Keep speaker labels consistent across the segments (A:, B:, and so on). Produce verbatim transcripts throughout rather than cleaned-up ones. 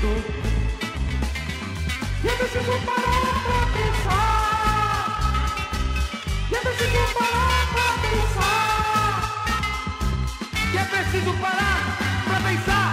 A: preciso. Eu preciso parar pra pensar. Eu preciso parar pra pensar. Eu preciso parar pra pensar.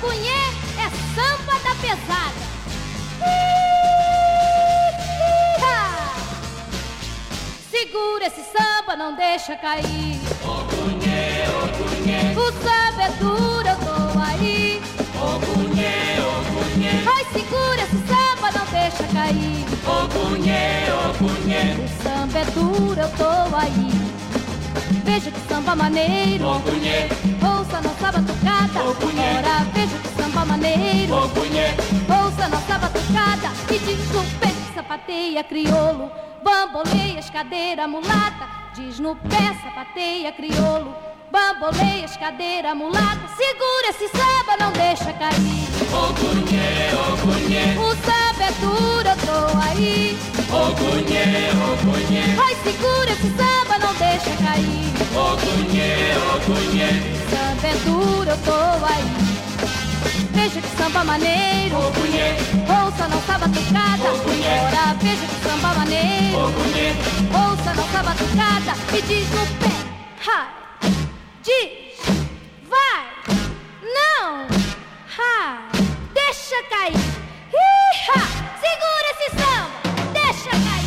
B: Ogunhê é samba da pesada. Segura esse samba, não deixa cair.
A: Ogunhê, Ogunhê,
B: o samba é duro, eu tô aí.
A: Ogunhê, Ogunhê,
B: ai, segura esse samba, não deixa cair.
A: Ogunhê, Ogunhê,
B: o samba é duro, eu tô aí. Veja que samba maneiro,
A: Ogunhê,
B: ouça nossa batucada.
A: Ogunhê,
B: ora veja que samba maneiro,
A: Ogunhê,
B: ouça nossa batucada. E diz no pé, sapateia crioulo, bamboleia, escadeira, mulata. Diz no pé, sapateia crioulo, bamboleia, escadeira, mulata. Segura esse samba, não deixa cair.
A: Ogunhê, Ogunhê,
B: o samba é duro, eu tô aí.
A: Ogunhê, Ogunhê,
B: ai, segura esse samba, não deixa cair.
A: Ogunhê, Ogunhê,
B: o samba é duro, eu tô aí. Veja que samba maneiro,
A: Ogunhê,
B: ouça nossa batucada.
A: Ogunhê,
B: ora veja que samba maneiro,
A: Ogunhê,
B: ouça nossa batucada. E diz no pé, hai, diz, vai, não, hai, deixa cair. Iha, segura esse samba, deixa cair.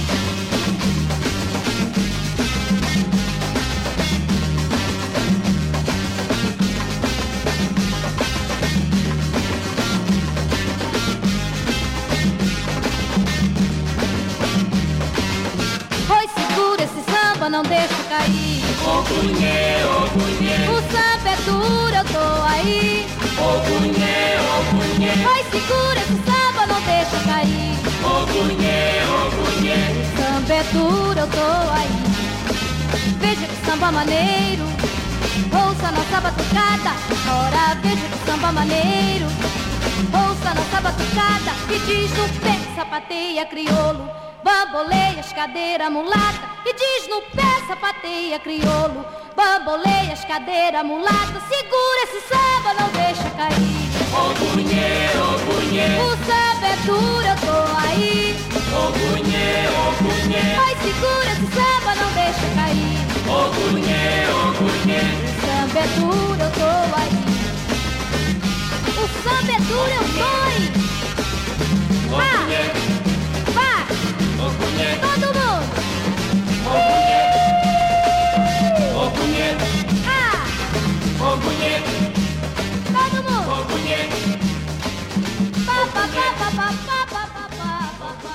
B: Não deixa cair.
A: Ogunhê, Ogunhê,
B: o samba é duro, eu tô aí.
A: Ogunhê, Ogunhê,
B: ai, segura esse samba, não deixa cair.
A: Ogunhê, Ogunhê,
B: o samba é duro, eu tô aí. Veja que samba maneiro, ouça nossa batucada. Ora veja que samba maneiro, ouça nossa batucada. E diz no pé, sapateia crioulo, bamboleia, escadeira, mulata. E diz no pé, sapateia crioulo, bamboleia, escadeira, mulata. Segura esse samba, não deixa cair.
A: Ogunhê, Ogunhê,
B: o samba é duro, eu tô aí.
A: Ogunhê, Ogunhê,
B: ai, segura esse samba, não deixa cair.
A: Ogunhê, Ogunhê,
B: o samba é duro, eu tô aí. O samba é duro, eu tô aí.
A: Ogunhê,
B: vai,
A: Ogunhê,
B: todo mundo.
A: Ogunhê, Ogunhê,
B: ah,
A: Ogunhê,
B: todo mundo.
A: Ogunhê,
B: Pa, pa, pa, pa, pa, pa, pa, pa, pa, pa.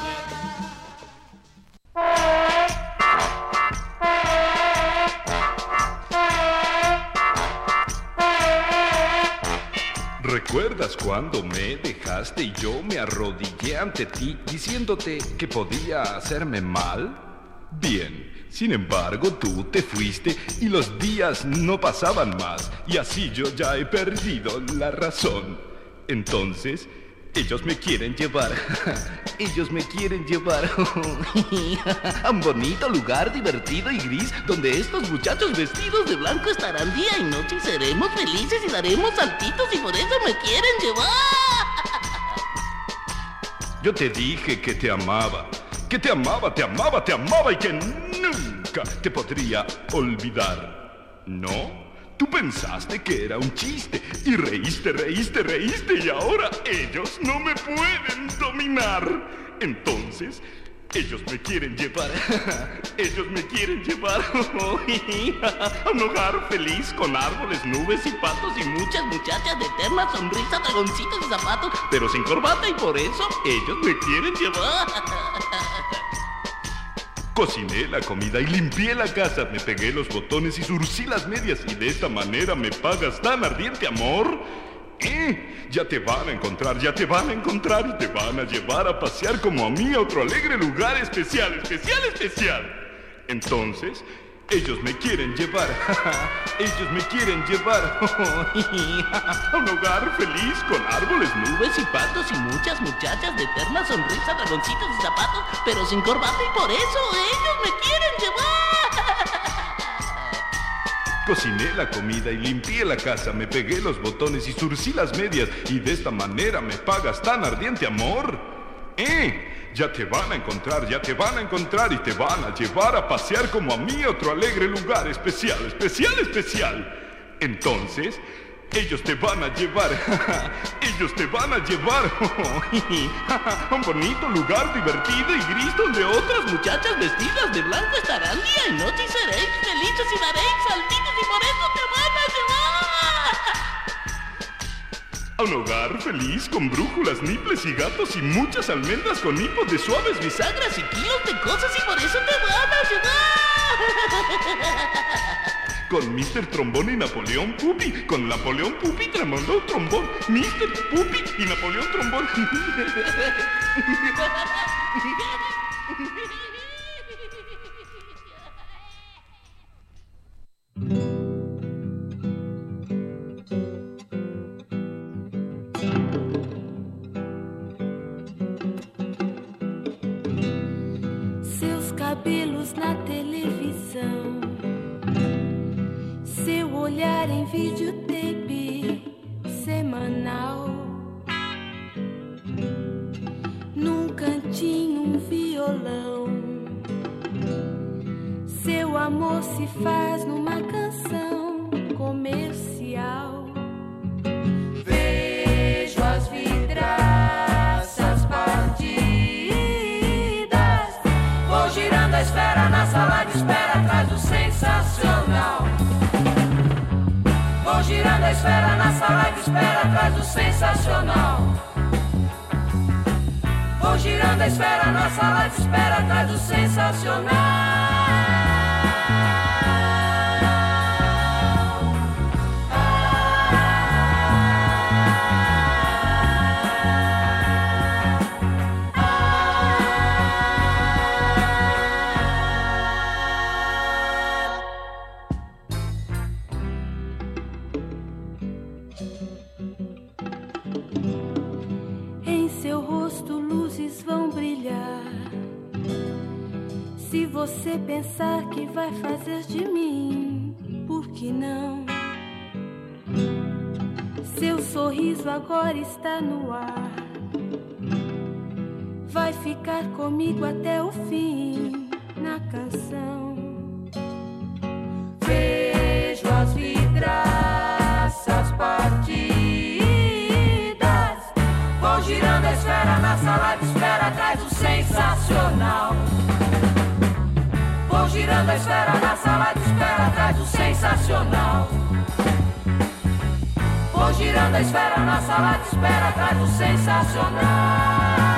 C: ¿Recuerdas cuando me dejaste y yo me arrodillé ante ti diciéndote que podía hacerme mal? Bien, sin embargo tú te fuiste y los días no pasaban más y así yo ya he perdido la razón. Entonces, ellos me quieren llevar, ellos me quieren llevar a un bonito lugar divertido y gris donde estos muchachos vestidos de blanco estarán día y noche y seremos felices y daremos saltitos y por eso me quieren llevar. Yo te dije que te amaba, que te amaba, te amaba, te amaba y que nunca te podría olvidar. ¿No? Tú pensaste que era un chiste y reíste, reíste, reíste y ahora ellos no me pueden dominar. Entonces, ellos me quieren llevar, ellos me quieren llevar a un hogar feliz con árboles, nubes y patos y muchas muchachas de eterna sonrisa, dragoncitos y zapatos, pero sin corbata y por eso ellos me quieren llevar. Cociné la comida y limpié la casa, me pegué los botones y zurcí las medias y de esta manera me pagas tan ardiente amor. ¿Eh? Ya te van a encontrar, ya te van a encontrar y te van a llevar a pasear como a mí a otro alegre lugar especial, especial, especial. Entonces, ellos me quieren llevar, ellos me quieren llevar a un hogar feliz con árboles, nubes y patos y muchas muchachas de eterna sonrisa, dragoncitos y zapatos, pero sin corbata y por eso ellos me quieren llevar. Cociné la comida y limpié la casa, me pegué los botones y zurcí las medias y de esta manera me pagas tan ardiente amor. ¿Eh? Ya te van a encontrar, ya te van a encontrar y te van a llevar a pasear como a mí a otro alegre lugar especial, especial, especial. Entonces, Ellos te van a llevar. Ellos te van a llevar. Un bonito lugar divertido y gris donde otras muchachas vestidas de blanco estarán día y noche y seréis felices y daréis saltitos y por eso te van a llevar. A un hogar feliz con brújulas, niples y gatos y muchas almendras con hipos de suaves bisagras y kilos de cosas y por eso te van a llevar. Con mister Trombón y Napoleón Pupi. Con Napoleón Pupi, Napoleón Trombón. mister Pupi y Napoleón Trombón.
D: Seus cabelos na televisão, seu olhar em videotape semanal, num cantinho um violão, seu amor se faz numa canção comercial. Vejo as vidraças partidas, vou girando a esfera na sala de espera atrás do sensacional. Vou girando a esfera na sala de espera atrás do sensacional. Vou girando a esfera na sala de espera atrás do sensacional. Se você pensar que vai fazer de mim, por que não? Seu sorriso agora está no ar, vai ficar comigo até o fim na canção. Vejo as vidraças partidas, vou girando a esfera na sala de espera atrás do sensacional. Vou girando a esfera na sala de espera atrás do sensacional. Vou girando a esfera na sala de espera atrás do sensacional.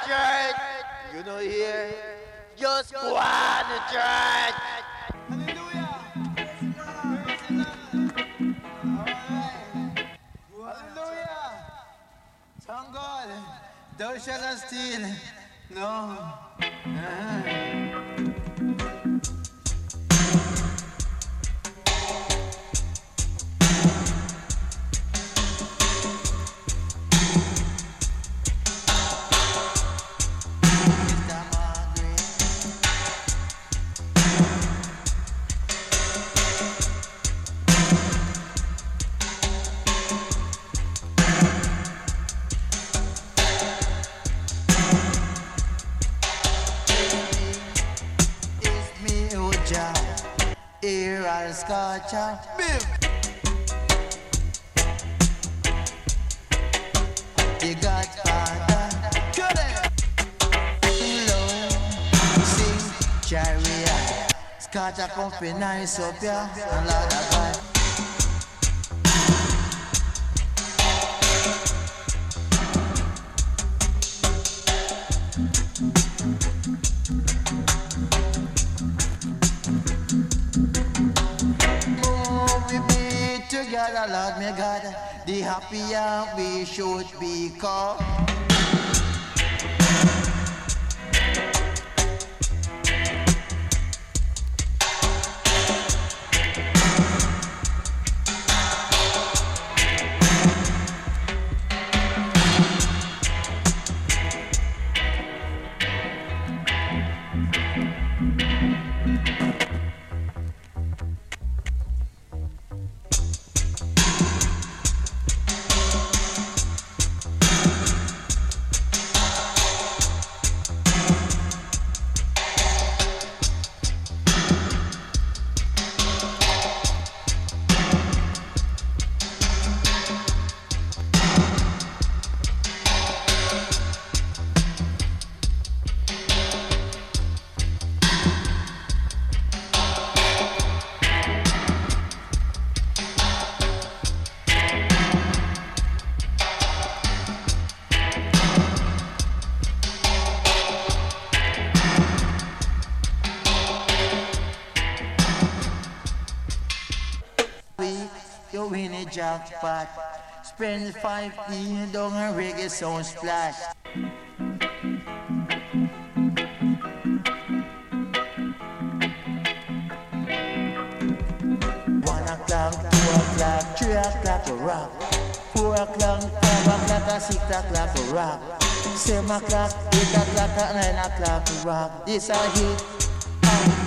E: church. You know here, just go on to church. Hallelujah. Hallelujah. Thank God. Thou shalt not steal. No. Uh-huh. Here I'll scotch a bim. The Godfather, cut it. Hello, sing chariot. Scotch a company nice up here, and lot of vibe. Together, Lord, my God, the happier we should become. You win a jackpot. Spend five D down a reggae sound splash. One o'clock, two o'clock, three o'clock a rock. Four o'clock, five o'clock, and six o'clock a rock. Seven o'clock, eight o'clock, and nine o'clock a rock. This a hit. Um,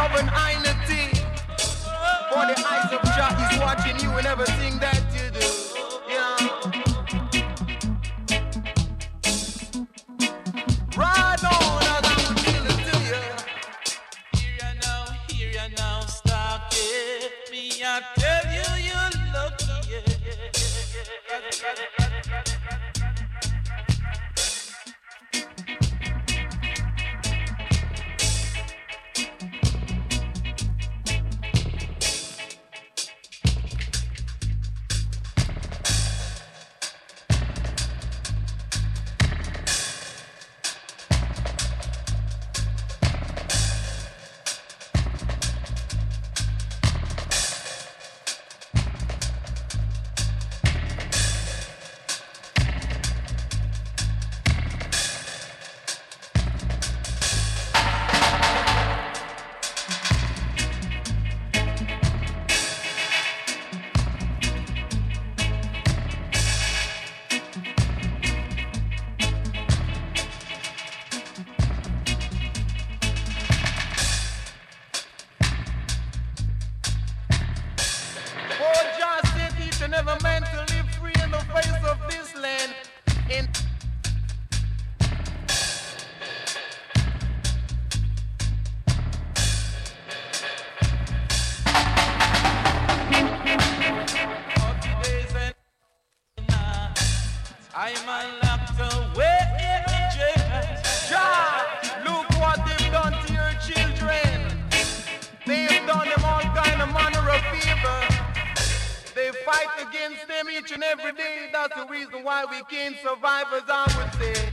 F: of an identity. For the eyes of Jah is watching you and everything that you do. Yeah. Right on as I'm feeling to you.
G: Here you now, here you now, stop it. Me, I tell you, you're lucky. Yeah.
F: Never meant to live free in the face of this land. In
G: I'm locked away in jail.
F: Jah, look what they've done to your children. They've done them all kind of manner of favor. They fight against them each and every day. That's the reason why we can't survive, as I would say.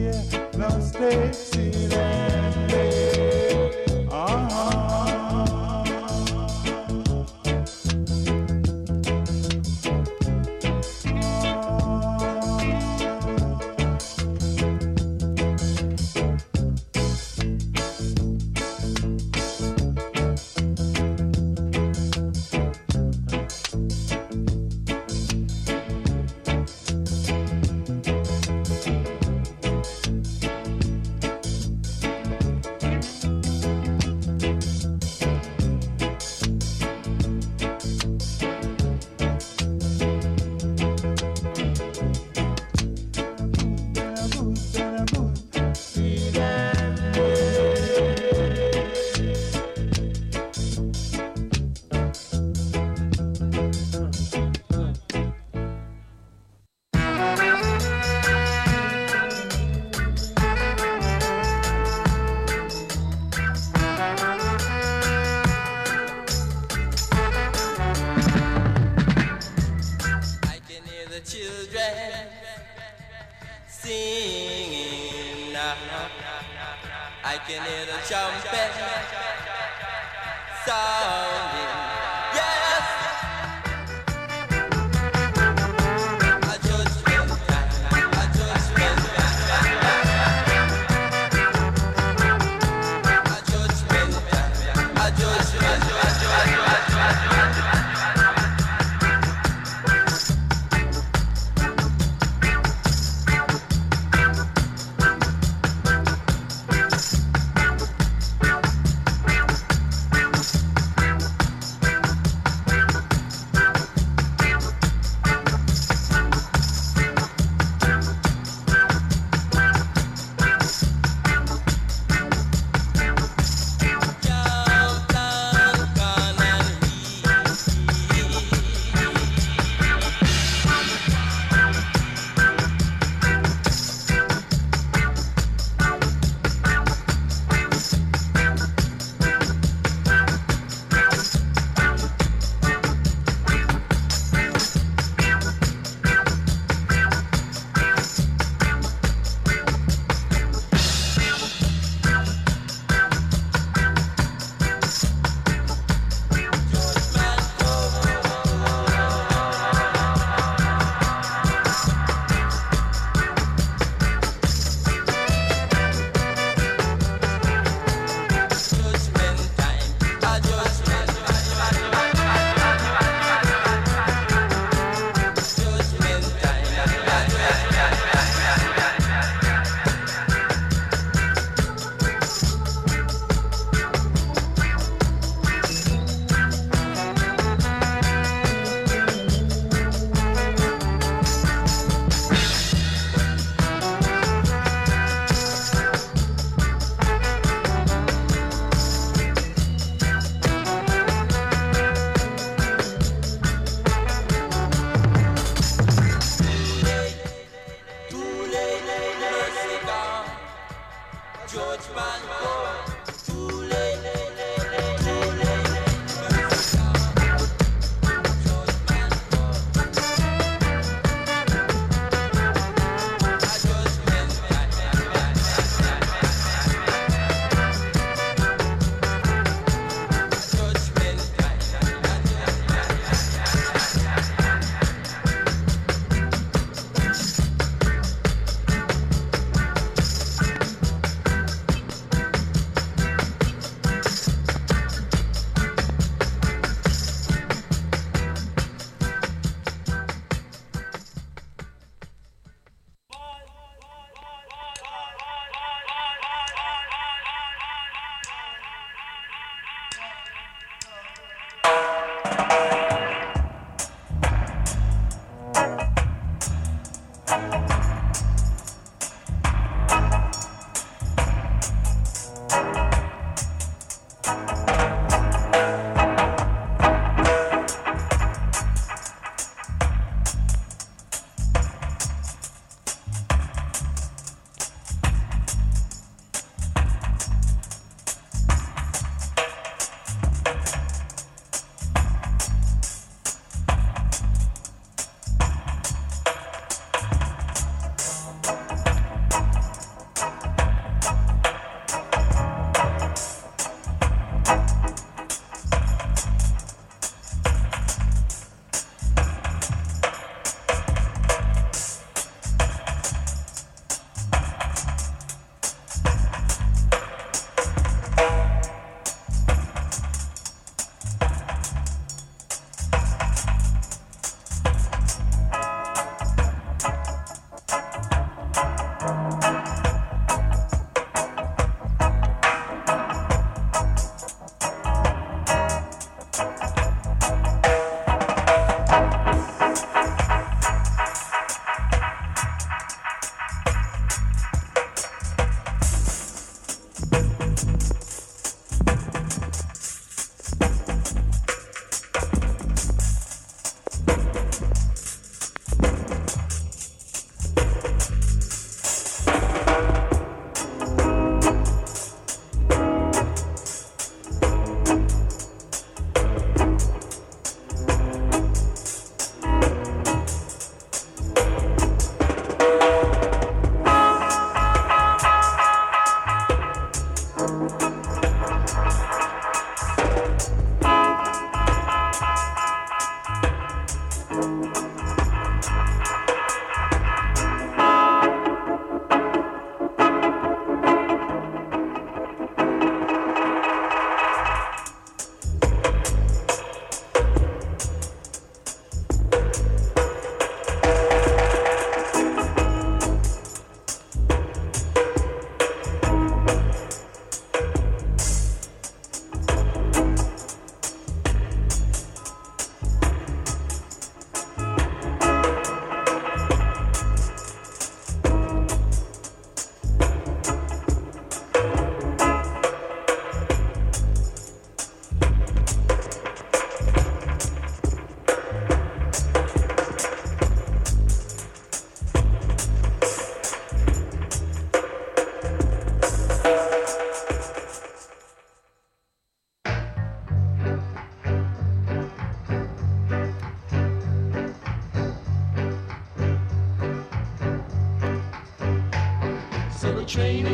H: I can hear the trumpet sounding. Yes, a judgment time, a judgment time, a judgment time, a judgment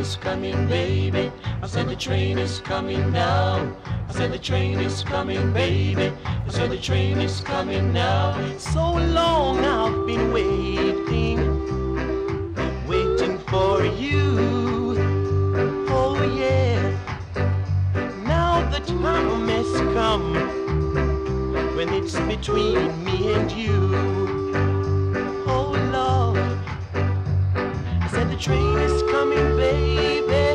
I: is coming, baby. I said the train is coming now. I said the train is coming, baby. I said the train is coming now. So long I've been waiting, waiting for you. Oh yeah. Now the time has come when it's between me and you. Oh Lord, I said the train is coming, baby.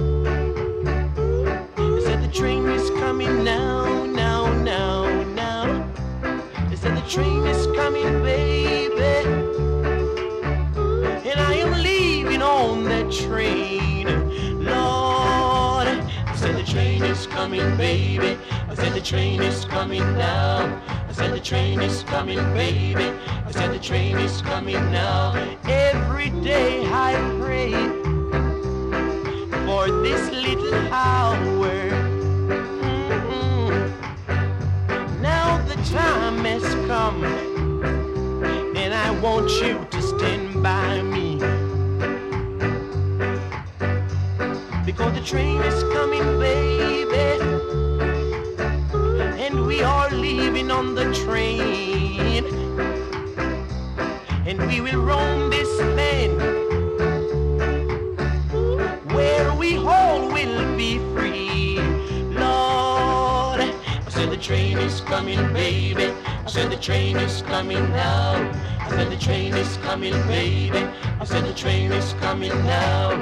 I: I said the train is coming now, now, now, now. I said the train is coming, baby. And I am leaving on that train, Lord. I said the train is coming, baby. I said the train is coming now. I said the train is coming, baby. I said the train is coming now. Every day I pray for this little hour. Mm-hmm. Now the time has come, and I want you to stand by me, because the train is coming, baby, and we are leaving on the train, and we will roam this land where we all will be free, Lord. I said the train is coming, baby. I said the train is coming now. I said the train is coming, baby. I said the train is coming now.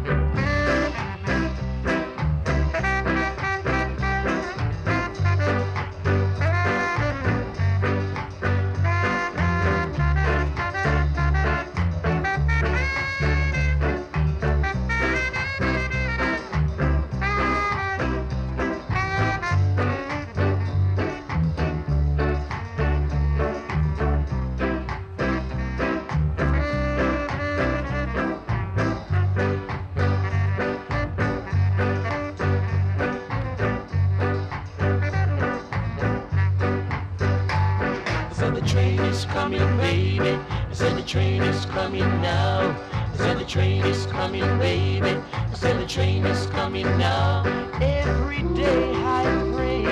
I: Coming, baby. I said the train is coming now. I said the train is coming, baby. I said the train is coming now. Every day I pray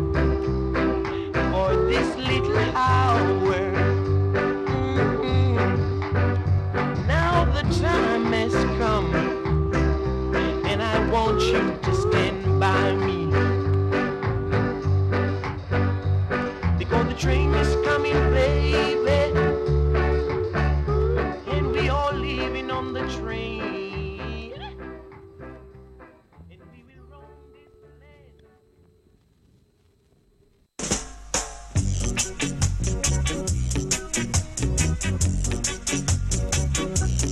I: for this little hour. Mm-hmm. Now the time has come, and I want you to stand by me, because the train is coming, baby.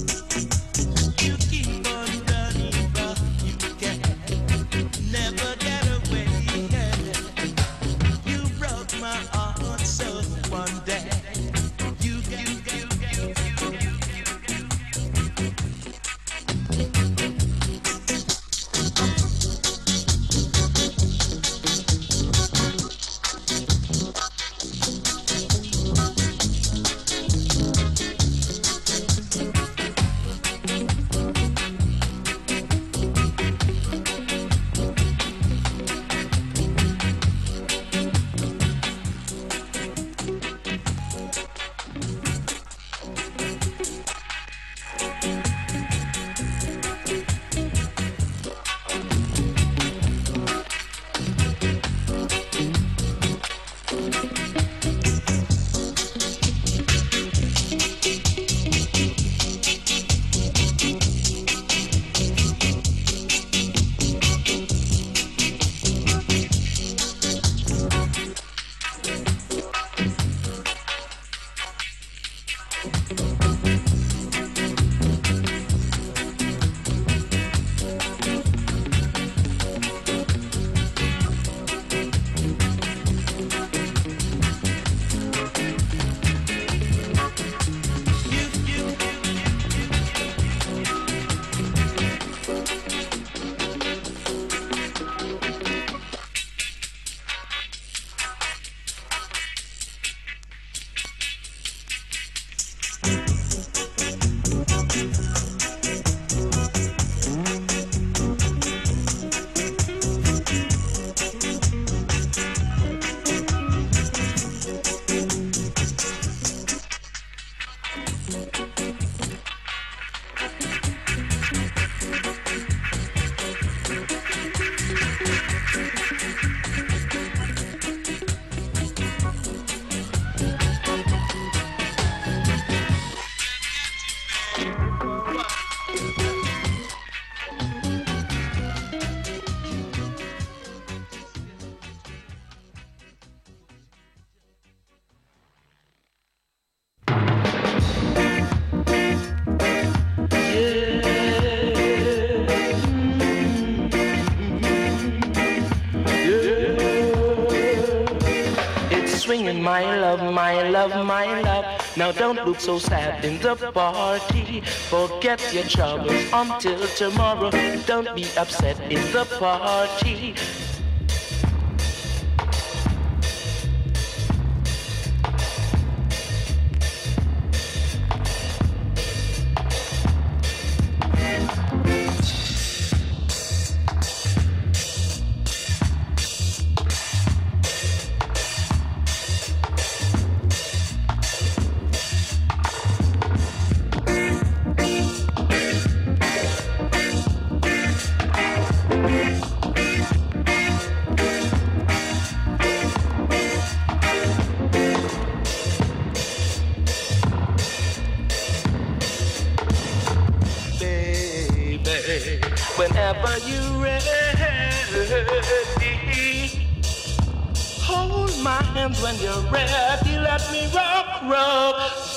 G: You keep on running, but you can never get
I: my love, my love, my love. Now don't look so sad in the party. Forget your troubles until tomorrow. Don't be upset in the party. Whenever you're ready, hold my hands when you're ready. Let me rock, rock.